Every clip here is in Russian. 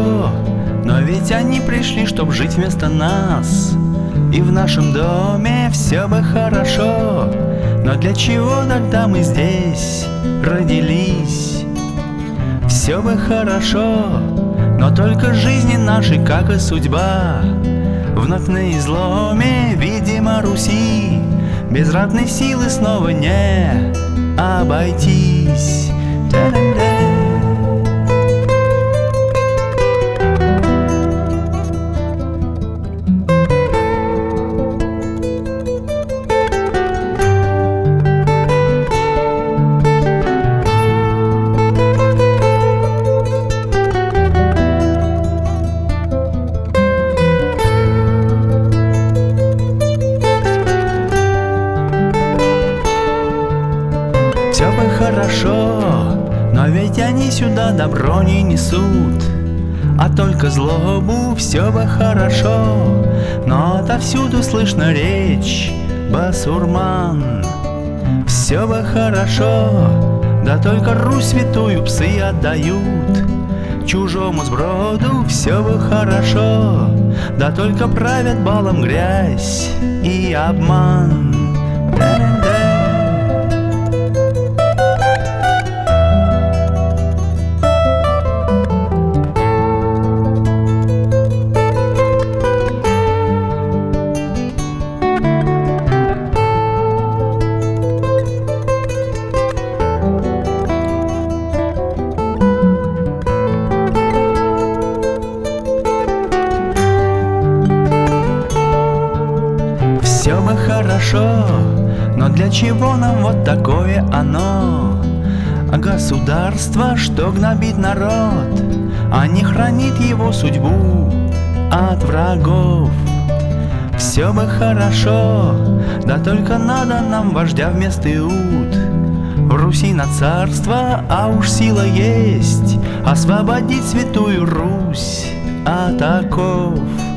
хорошо, но ведь они пришли, чтоб жить вместо нас. И в нашем доме все бы хорошо, но для чего тогда мы здесь родились? Все бы хорошо, но только жизни нашей, как и судьба, вновь на изломе, видимо, Руси, без ратной силы снова не обойтись. Все бы хорошо, но ведь они сюда добро не несут, а только злобу. Все бы хорошо, но отовсюду слышно речь басурман. Все бы хорошо, да только Русь святую псы отдают чужому сброду. Все бы хорошо, да только правят балом грязь и обман. Все бы хорошо, но для чего нам вот такое оно? А государство, что гнобит народ, а не хранит его судьбу от врагов. Все бы хорошо, да только надо нам вождя вместо Иуд. В Руси на царство, а уж сила есть освободить святую Русь от оков.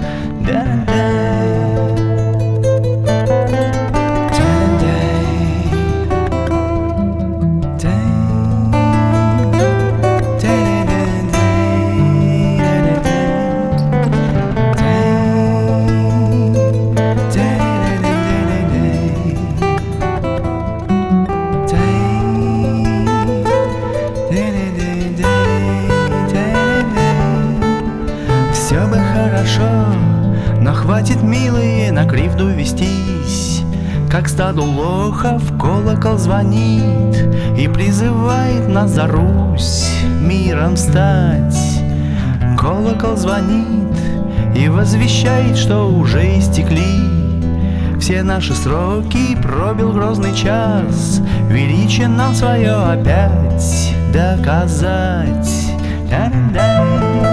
Все бы хорошо, но хватит, милые, на кривду вестись. Как стаду лохов колокол звонит и призывает нас за Русь миром стать. Колокол звонит и возвещает, что уже истекли все наши сроки, пробил грозный час, величие нам свое опять доказать.